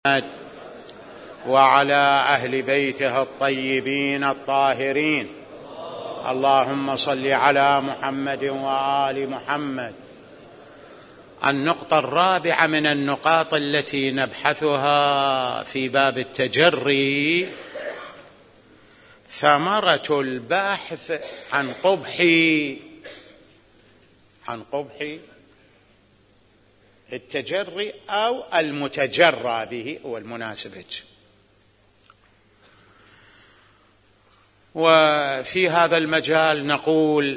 وعلى أهل بيته الطيبين الطاهرين. اللهم صل على محمد وآل محمد. النقطة الرابعة من النقاط التي نبحثها في باب التجري ثمرة البحث عن قبح التجري أو المتجرى به هو المناسب. وفي هذا المجال نقول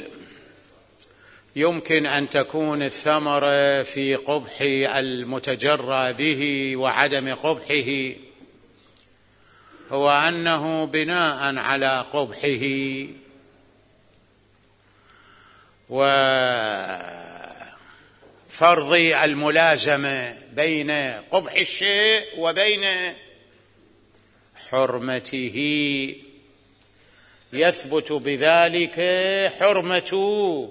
يمكن أن تكون الثمرة في قبح المتجرى به وعدم قبحه هو أنه بناء على قبحه وفرض الملازمة بين قبح الشيء وبين حرمته يثبت بذلك حرمة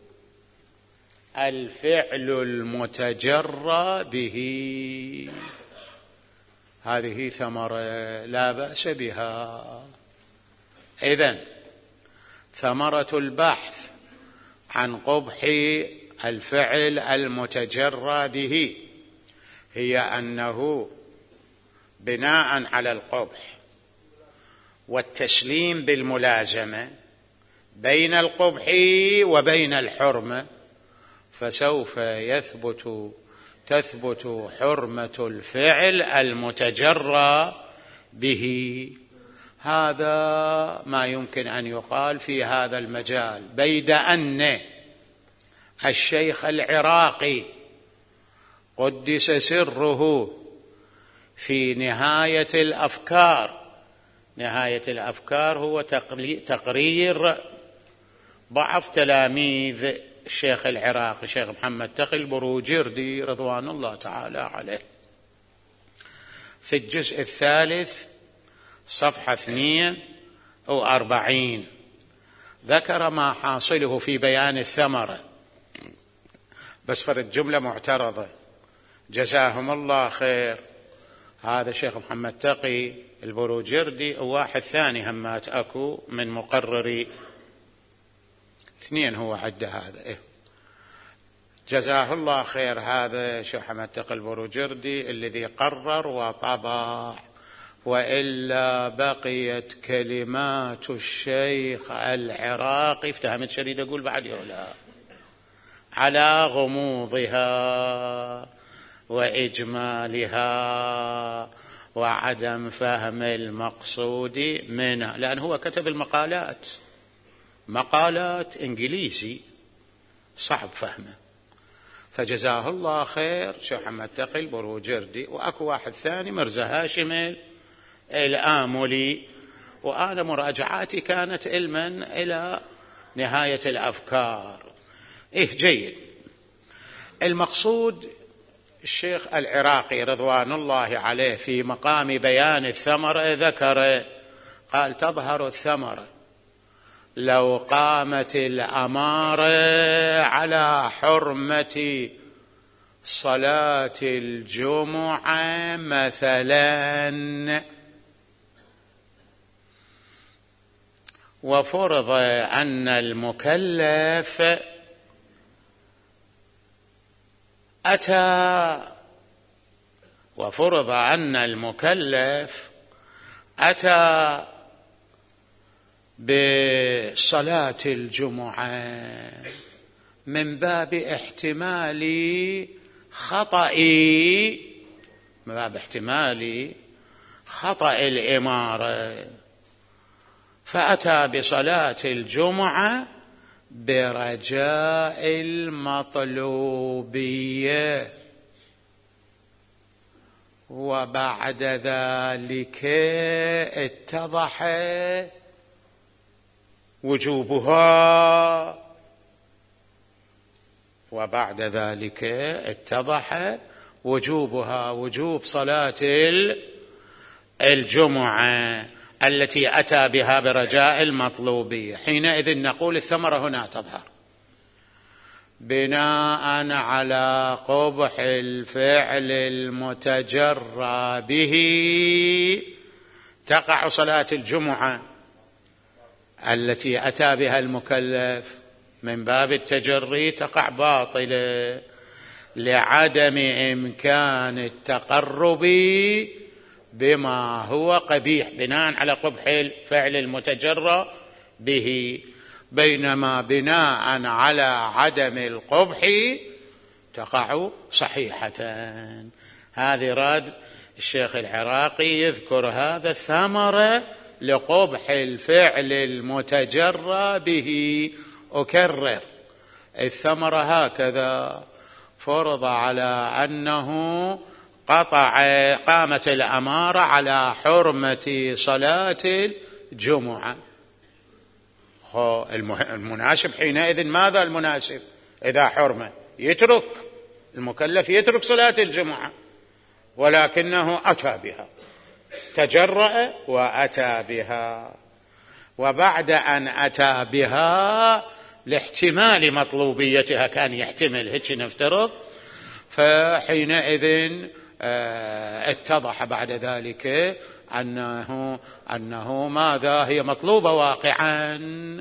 الفعل المتجرى به. هذه ثمرة لا بأس بها. إذن ثمرة البحث عن قبح الفعل المتجرى به هي أنه بناء على القبح والتسليم بالملازمة بين القبح وبين الحرمة فسوف تثبت حرمة الفعل المتجرى به. هذا ما يمكن أن يقال في هذا المجال، بيد أن الشيخ العراقي قدس سره في نهاية الأفكار هو تقرير بعض تلاميذ الشيخ العراقي الشيخ محمد تقي البروجردي رضوان الله تعالى عليه، في الجزء الثالث صفحة 42 ذكر ما حاصله في بيان الثمرة. بس فرد جملة معترضة، جزاهم الله خير، هذا الشيخ محمد تقي البروجردي وواحد ثاني همات أكو من مقرري، اثنين هو عد هذا جزاه الله خير. هذا الشيخ محمد تقي البروجردي الذي قرر وطبع، وإلا بقيت كلمات الشيخ العراقي افتهمت شريد أقول بعد يولا على غموضها وإجمالها وعدم فهم المقصود منها، لأن هو كتب مقالات إنجليزي صعب فهمه، فجزاه الله خير شيخ محمد تقي البروجردي. وأكو واحد ثاني مرزا هاشم الآملي، وأنا مراجعاتي كانت علما إلى نهاية الأفكار. جيد. المقصود الشيخ العراقي رضوان الله عليه في مقام بيان الثمرة ذكر قال تظهر الثمرة لو قامت الأمارة على حرمة صلاة الجمعة مثلا، وفرض أن المكلف أتى بصلاة الجمعة من باب احتمال خطأ الإمارة، فأتى بصلاة الجمعة برجاء المطلوبية، وبعد ذلك اتضح وجوبها وجوب صلاة الجمعة التي أتى بها برجاء المطلوبية. حينئذ نقول الثمرة هنا تظهر. بناء على قبح الفعل المتجرى به تقع صلاة الجمعة التي أتى بها المكلف من باب التجري تقع باطلة لعدم إمكان التقرب بما هو قبيح بناء على قبح الفعل المتجرى به، بينما بناء على عدم القبح تقع صحيحة. هذه راد الشيخ العراقي يذكر هذا الثمرة لقبح الفعل المتجرى به. أكرر الثمرة هكذا: فرض على أنه قامت الأمارة على حرمة صلاة الجمعة. المناسب حينئذ ماذا المناسب؟ إذا حرمة يترك المكلف يترك صلاة الجمعة، ولكنه أتى بها، تجرأ وأتى بها، وبعد أن أتى بها لاحتمال مطلوبيتها كان يحتمل هيك نفترض، فحينئذ اتضح بعد ذلك أنه ماذا هي مطلوبة واقعا.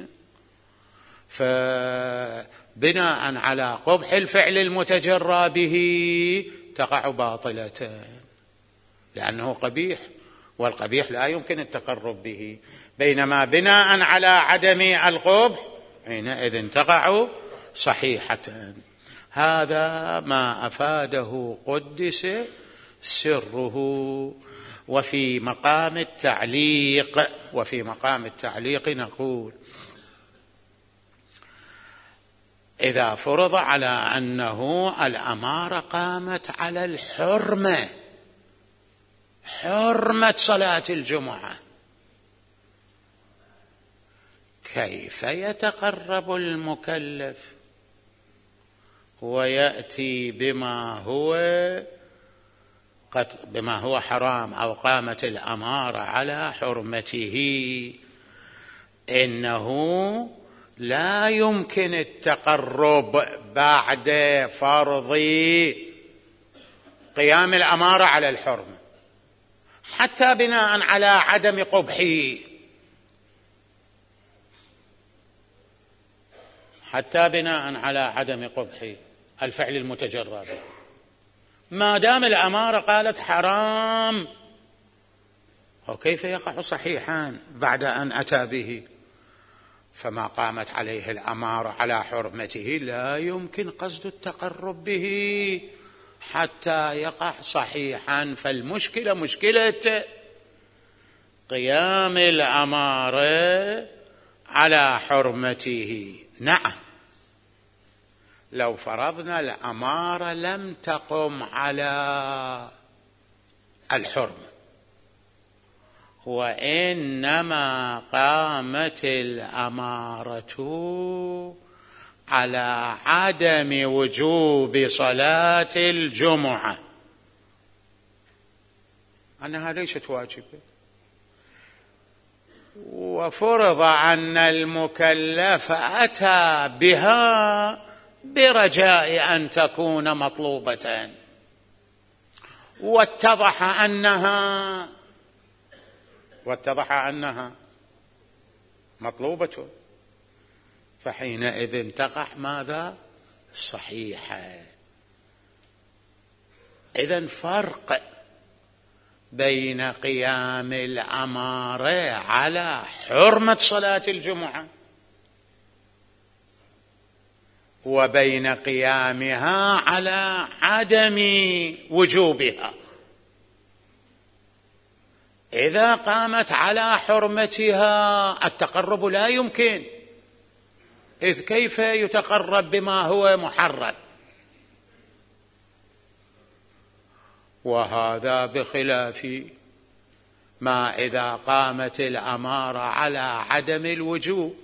فبناء على قبح الفعل المتجرى به تقع باطلة لأنه قبيح، والقبيح لا يمكن التقرب به، بينما بناء على عدم القبح حينئذ تقع صحيحة. هذا ما أفاده قدس سره. وفي مقام التعليق نقول: إذا فرض على أنه الأمارة قامت على الحرمة، حرمة صلاة الجمعة، كيف يتقرب المكلف ويأتي بما هو حرام أو قامت الأمارة على حرمته؟ إنه لا يمكن التقرب بعد فرض قيام الأمارة على الحرمة، حتى بناء على عدم قبحه، حتى بناء على عدم قبح الفعل المتجرى به، ما دام الأمارة قالت حرام، وكيف يقع صحيحان بعد أن أتى به؟ فما قامت عليه الأمارة على حرمته لا يمكن قصد التقرب به حتى يقع صحيحا. فالمشكلة مشكلة قيام الأمارة على حرمته. نعم، لو فرضنا الأمارة لم تقم على الحرمة وإنما قامت الأمارة على عدم وجوب صلاة الجمعة، أنها ليست واجبة، وفرض أن المكلف أتى بها برجاء أن تكون مطلوبة، واتضح أنها مطلوبة، فحينئذ تقع ماذا؟ صحيحة. إذن فرق بين قيام الأمارة على حرمة صلاة الجمعة وبين قيامها على عدم وجوبها. إذا قامت على حرمتها التقرب لا يمكن، إذ كيف يتقرب بما هو محرم؟ وهذا بخلاف ما إذا قامت الأمارة على عدم الوجوب،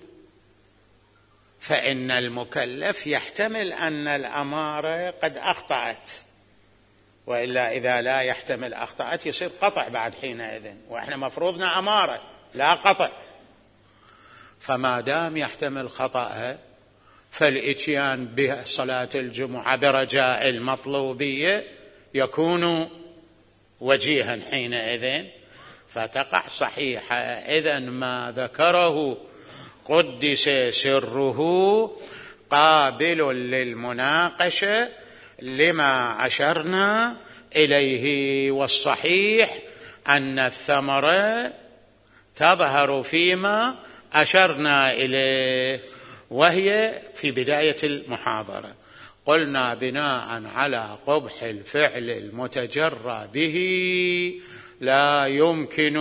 فإن المكلف يحتمل أن الأمارة قد أخطأت، وإلا إذا لا يحتمل أخطأت يصير قطع بعد حينئذ، وإحنا مفروضنا أمارة لا قطع. فما دام يحتمل خطأها فالإتيان بصلاة الجمعة برجاء المطلوبية يكون وجيها حينئذ فتقع صحيحة. إذن ما ذكره قدس سره قابل للمناقشة لما أشرنا إليه، والصحيح أن الثمرة تظهر فيما أشرنا إليه، وهي في بداية المحاضرة قلنا بناء على قبح الفعل المتجرى به لا يمكن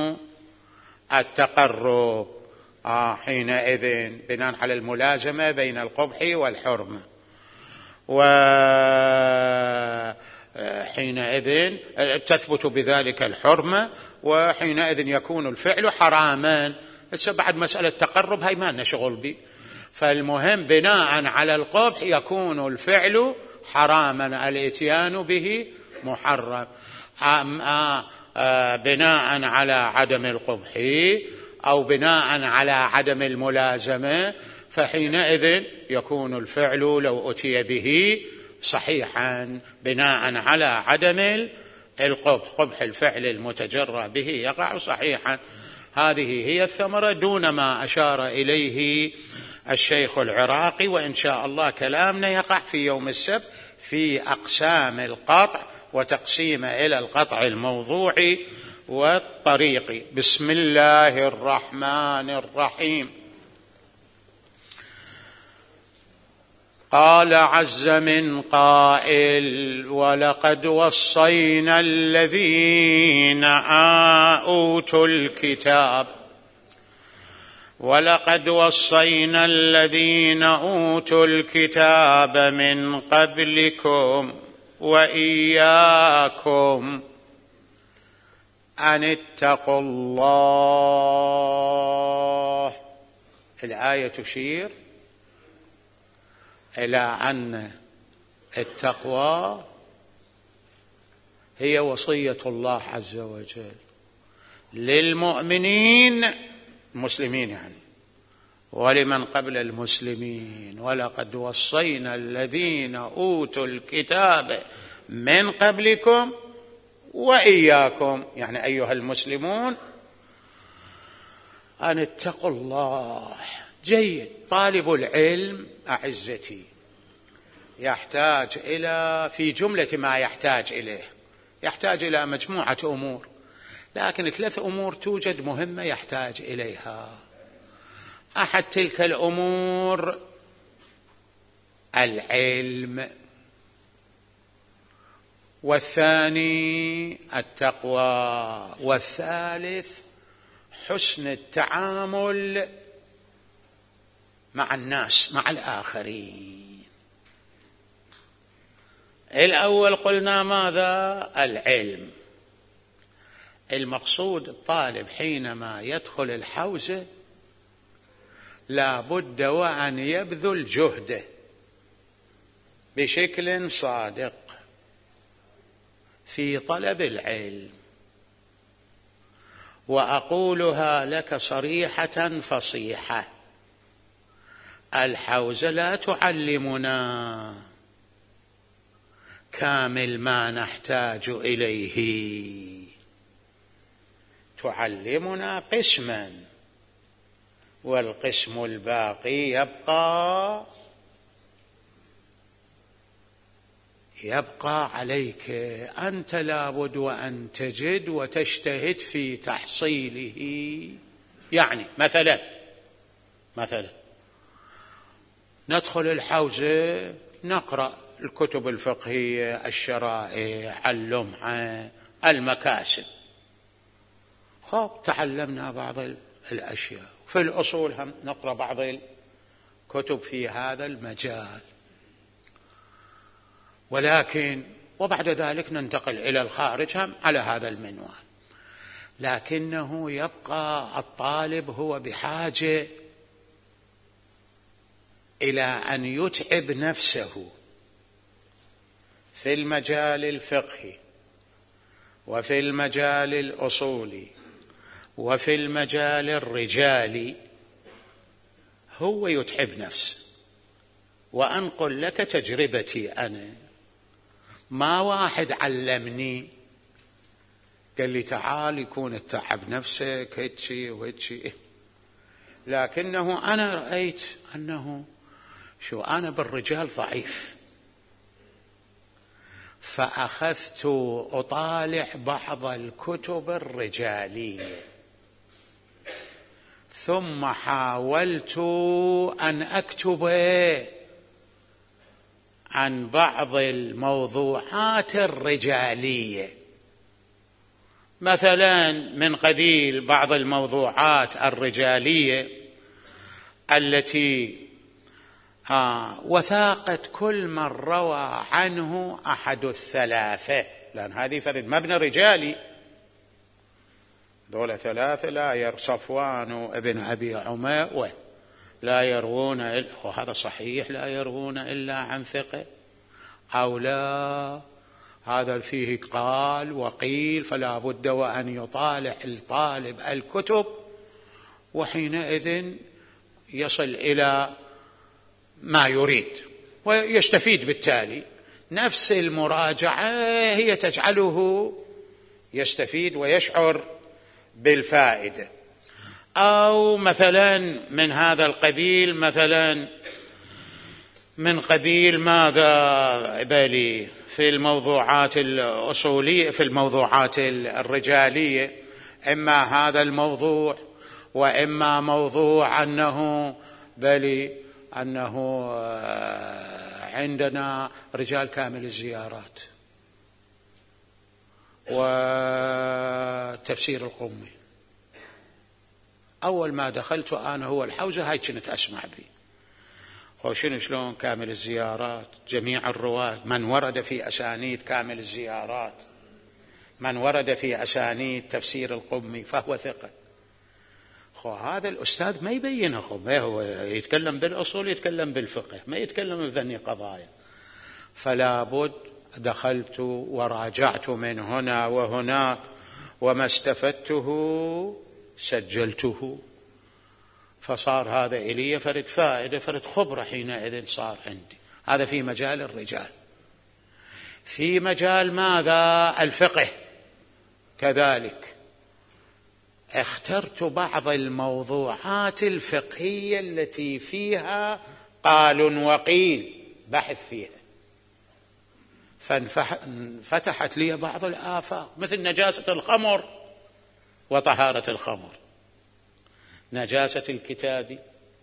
التقرب حينئذ بناء على الملازمة بين القبح والحرمة، وحينئذ تثبت بذلك الحرمة، وحينئذ يكون الفعل حراما. هسه بعد مسألة تقرب هاي ما لنا شغل به، فالمهم بناء على القبح يكون الفعل حراما، الاتيان به محرم. بناء على عدم القبح أو بناء على عدم الملازمة فحينئذ يكون الفعل لو أتي به صحيحا بناء على عدم القبح. قبح الفعل المتجرى به يقع صحيحا. هذه هي الثمرة دون ما أشار إليه الشيخ العراقي، وإن شاء الله كلامنا يقع في يوم السبت في أقسام القطع وتقسيمه إلى القطع الموضوعي والطريقي. بسم الله الرحمن الرحيم. قال عز من قائل: ولقد وصينا الذين أوتوا الكتاب ولقد وصينا الذين أوتوا الكتاب من قبلكم وإياكم أن اتقوا الله. الآية تشير إلى أن التقوى هي وصية الله عز وجل للمؤمنين المسلمين يعني ولمن قبل المسلمين. ولقد وصينا الذين أوتوا الكتاب من قبلكم وإياكم يعني أيها المسلمون أن اتقوا الله. جيد. طالب العلم أعزتي يحتاج إلى في جملة ما يحتاج إليه يحتاج إلى مجموعة أمور، لكن 3 أمور توجد مهمة يحتاج إليها. أحد تلك الأمور العلم، والثاني التقوى، والثالث حسن التعامل مع الناس مع الآخرين. الأول قلنا ماذا؟ العلم. المقصود الطالب حينما يدخل الحوزة لا بد وأن يبذل جهده بشكل صادق في طلب العلم. وأقولها لك صريحة فصيحة: الحوزة لا تعلمنا كامل ما نحتاج إليه، تعلمنا قسما، والقسم الباقي يبقى عليك. أنت لابد وأن تجد وتجتهد في تحصيله. يعني مثلا ندخل الحوزة نقرأ الكتب الفقهية، الشرائع، اللمعة، المكاسب، تعلمنا بعض الأشياء. في الأصول هم نقرأ بعض الكتب في هذا المجال، ولكن وبعد ذلك ننتقل إلى الخارج هم على هذا المنوال. لكنه يبقى الطالب هو بحاجة إلى أن يتعب نفسه في المجال الفقهي وفي المجال الأصولي وفي المجال الرجالي. هو يتعب نفسه وأنقل لك تجربتي أنا. ما واحد علمني قال لي تعال يكون التعب نفسك هيك وهيك، لكنه أنا رأيت أنه أنا بالرجال ضعيف، فأخذت أطالع بعض الكتب الرجالية، ثم حاولت أن أكتب عن بعض الموضوعات الرجالية، مثلا من قبيل بعض الموضوعات الرجالية التي وثاقت كل من روى عنه أحد الثلاثة، لأن هذه فرد مبنى رجالي، دول ثلاثة لا صفوان ابن أبي عميوة لا يروون، وهذا صحيح، لا يروون إلا عن ثقة، أو لا هذا فيه قال وقيل، فلا بد وأن يطالع الطالب الكتب، وحينئذ يصل إلى ما يريد ويستفيد بالتالي. نفس المراجعة هي تجعله يستفيد ويشعر بالفائدة. أو مثلا من هذا القبيل، مثلا من قبيل ماذا بالي في الموضوعات الأصولية، في الموضوعات الرجالية، إما هذا الموضوع وإما موضوع أنه عندنا رجال كامل الزيارات وتفسير القمي. أول ما دخلت أنا هو الحوزة هاي كنت أسمع به، شلون كامل الزيارات، جميع الرواة، من ورد في أسانيد كامل الزيارات، من ورد في أسانيد تفسير القمي فهو ثقة. هذا الأستاذ ما يبينه، هو يتكلم بالأصول، يتكلم بالفقه، ما يتكلم بذني قضايا. فلا بد دخلت وراجعت من هنا وهناك، وما استفدته سجلته، فصار هذا إلي فرد فائدة، فرد خبرة حينئذ صار عندي. هذا في مجال الرجال. في مجال ماذا؟ الفقه كذلك اخترت بعض الموضوعات الفقهية التي فيها قال وقيل، بحث فيها، فانفتحت لي بعض الآفاق، مثل نجاسة الخمر وطهارة الخمر، نجاسة الكتاب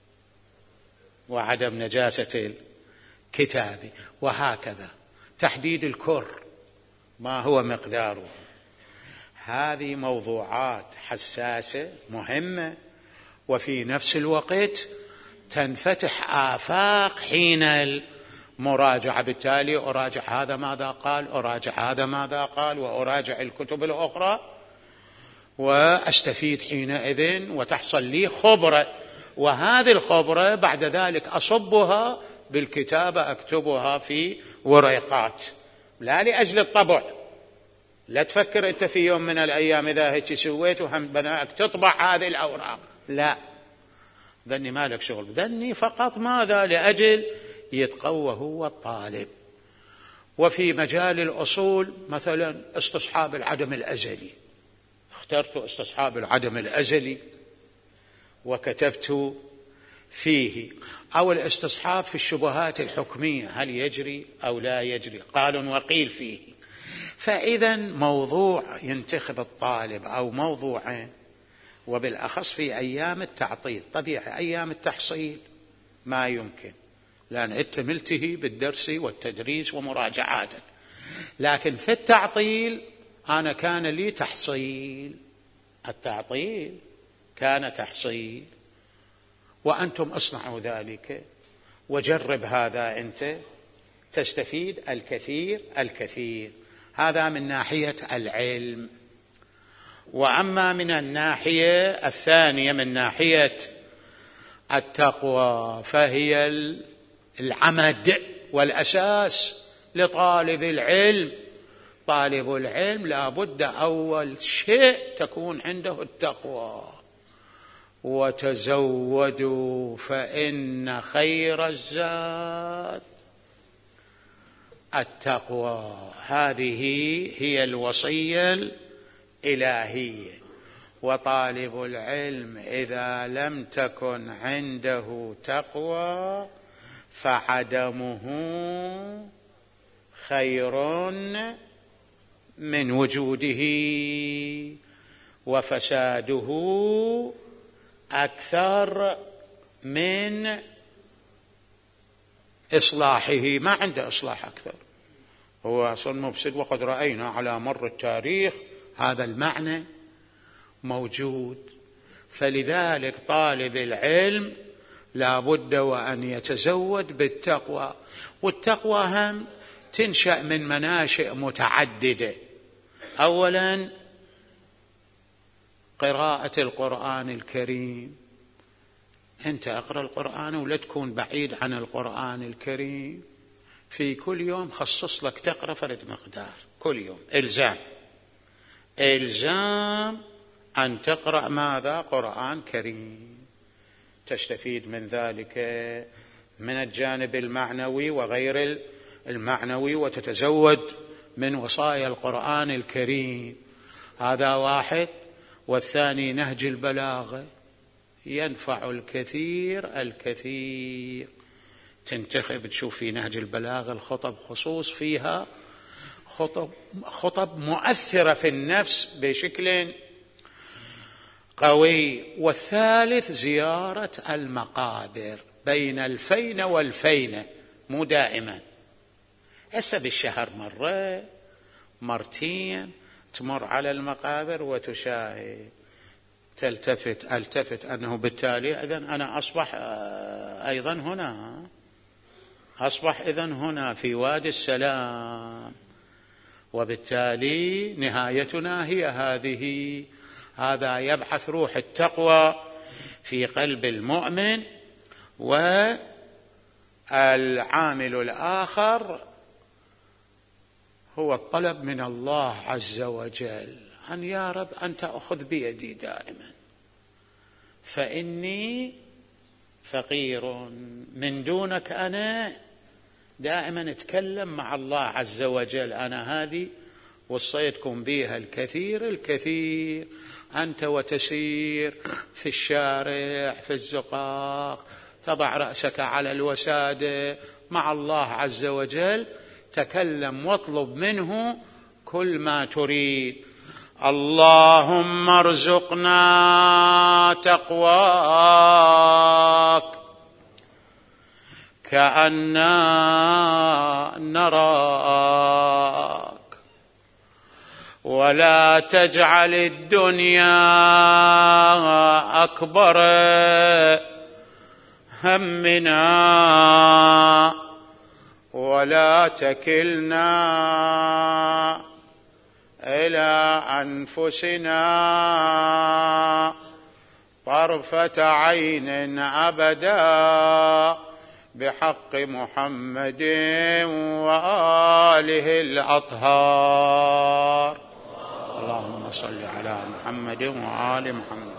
وعدم نجاسة الكتاب، وهكذا تحديد الكر ما هو مقداره. هذه موضوعات حساسة مهمة، وفي نفس الوقت تنفتح آفاق حين المراجعة. بالتالي أراجع هذا ماذا قال، أراجع هذا ماذا قال، وأراجع الكتب الأخرى، وأستفيد حينئذ، وتحصل لي خبرة. وهذه الخبرة بعد ذلك أصبها بالكتابة، أكتبها في ورقات، لا لأجل الطبع. لا تفكر أنت في يوم من الأيام إذا هيك سويت وهم بناك تطبع هذه الأوراق، لا، ذني مالك شغل، ذني فقط ماذا؟ لأجل يتقوى هو الطالب. وفي مجال الأصول مثلا استصحاب العدم الأزلي، اخترت استصحاب العدم الأزلي وكتبت فيه. أو الاستصحاب في الشبهات الحكمية، هل يجري أو لا يجري، قال وقيل فيه. فإذا موضوع ينتخب الطالب أو موضوعين، وبالأخص في أيام التعطيل. طبيعي أيام التحصيل ما يمكن، لأن أنت ملتهي بالدرس والتدريس ومراجعاتك، لكن في التعطيل أنا كان لي تحصيل، التعطيل كان تحصيل، وأنتم اصنعوا ذلك وجرب هذا، أنت تستفيد الكثير الكثير. هذا من ناحية العلم. وأما من الناحية الثانية، من ناحية التقوى، فهي العمد والأساس لطالب العلم. طالب العلم لا بد أول شيء تكون عنده التقوى، وتزودوا فإن خير الزاد التقوى. هذه هي الوصية الإلهية. وطالب العلم إذا لم تكن عنده تقوى فعدمه خير من وجوده، وفساده أكثر من إصلاحه. ما عنده إصلاح أكثر، هو أصلا مفسد، وقد رأينا على مر التاريخ هذا المعنى موجود. فلذلك طالب العلم لا بد وأن يتزود بالتقوى. والتقوى هم تنشأ من مناشئ متعددة. أولا قراءة القرآن الكريم. أنت أقرأ القرآن ولا تكون بعيد عن القرآن الكريم. في كل يوم خصص لك تقرأ فرد مقدار، كل يوم إلزام أن تقرأ ماذا؟ قرآن كريم. تستفيد من ذلك من الجانب المعنوي وغير المعنوي، وتتزود من وصايا القرآن الكريم. هذا واحد. والثاني نهج البلاغة، ينفع الكثير. تنتخب تشوف في نهج البلاغة الخطب خصوص فيها خطب مؤثرة في النفس بشكل قوي. والثالث زيارة المقابر بين الفين والفين، مو دائما، هسه بالشهر مرة مرتين تمر على المقابر وتشاهد، التفت أنه بالتالي إذن أنا أصبح إذن هنا في وادي السلام، وبالتالي نهايتنا هي هذه. هذا يبعث روح التقوى في قلب المؤمن. والعامل الآخر هو الطلب من الله عز وجل أن يا رب أنت أخذ بيدي دائما، فإني فقير من دونك. أنا دائما أتكلم مع الله عز وجل، أنا هذه وصيتكم بها الكثير. أنت وتسير في الشارع في الزقاق تضع رأسك على الوسادة مع الله عز وجل، تكلم واطلب منه كل ما تريد. اللهم ارزقنا تقواك كأننا نراك، ولا تجعل الدنيا أكبر همنا، ولا تكلنا إلى أنفسنا طرفة عين أبدا، بحق محمد وآله الأطهار. اللهم صل على محمد وآل محمد.